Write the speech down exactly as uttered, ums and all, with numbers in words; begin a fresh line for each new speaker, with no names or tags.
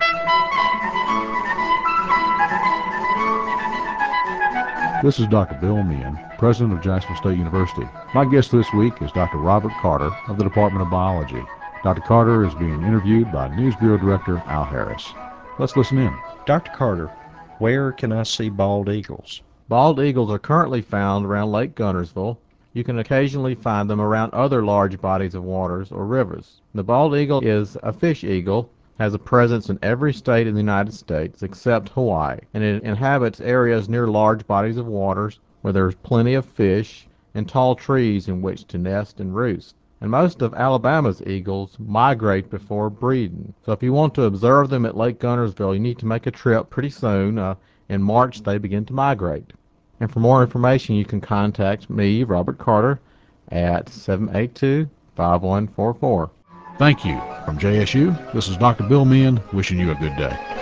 This is Doctor Bill Meehan, President of Jacksonville State University. My guest this week is Doctor Robert Carter of the Department of Biology. Doctor Carter is being interviewed by News Bureau Director Al Harris. Let's listen in.
Doctor Carter, where can I see bald eagles?
Bald eagles are currently found around Lake Guntersville. You can occasionally find them around other large bodies of waters or rivers. The bald eagle is a fish eagle, has a presence in every state in the United States except Hawaii, and it inhabits areas near large bodies of waters where there's plenty of fish and tall trees in which to nest and roost. And most of Alabama's eagles migrate before breeding. So if you want to observe them at Lake Guntersville, you need to make a trip pretty soon. Uh, in March, they begin to migrate. And for more information, you can contact me, Robert Carter, at seven eight two, five one four four.
Thank you. From J S U, this is Doctor Bill Meehan wishing you a good day.